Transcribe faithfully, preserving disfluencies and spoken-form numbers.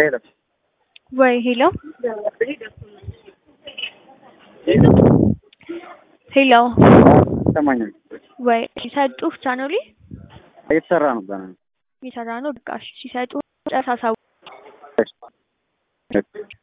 ሄሎ ወይ ሄሎ ሄሎ ሰማኛል ወይ ሲሰጡህ ቻናሊ እየተሰራ ነው ገና እየሰራ ነው በቃ እሺ ሲሰጡህ ጨርሳሳው